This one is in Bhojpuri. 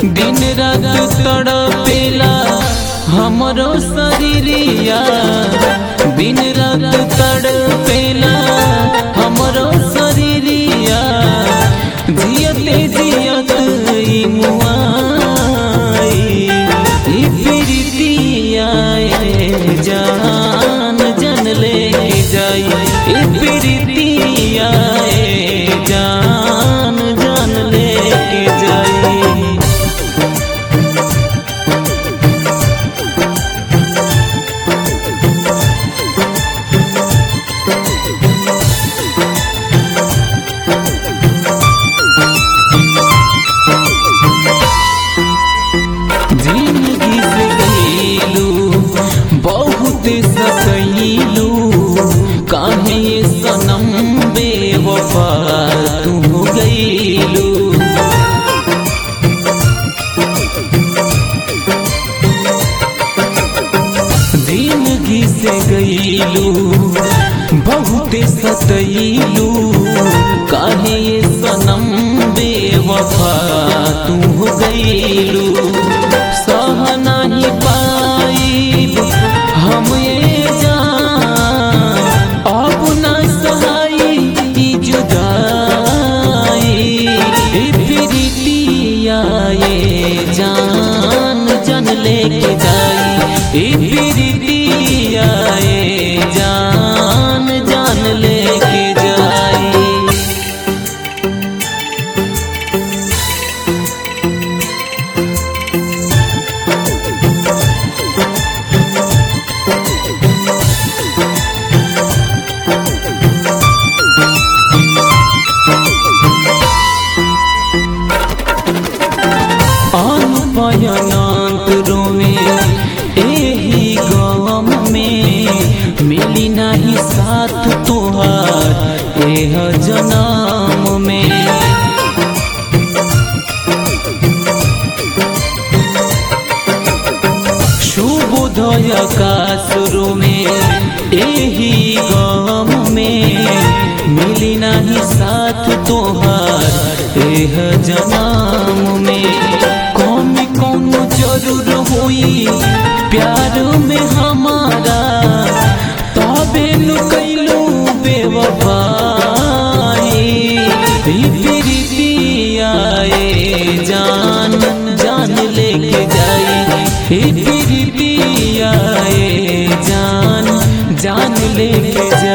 दिन रात तड़पेला हमरो शरीरिया, दिन रात तड़पेला हमरो शरीरिया, जियते जियत ई मुआई ई प्रीतिया जान जन ले जाई, ई प्रीतिया जान जन ले जाई। जिंदगी से गईलू बहुत सतैलू, काहे ये सनम बेवफा तू गईलू। जिंदगी से गईलू बहुत सतैलू, काहे ये सनम बेवफा तू गईलू। सह नहीं पाईब हम ये जान, अब न सहाई ई जुदाई, ई प्रीतिया ये जान जन लेके जाई, ई प्रीतिया ये जान जान लेके जाई। अनंत रोवे एही गम में, मिली नहीं साथ तोहार एह जन्म में। शुभोदय आकाश रोवे एही गम में, मिली नहीं साथ तोहार एह जन्म में। कौन जरूर हुई प्यार में हमारा, तबे नु कैलू बेवफाई, प्रीतिया जान जान लेके जाई, प्रीतिया जान जान लेके जाई।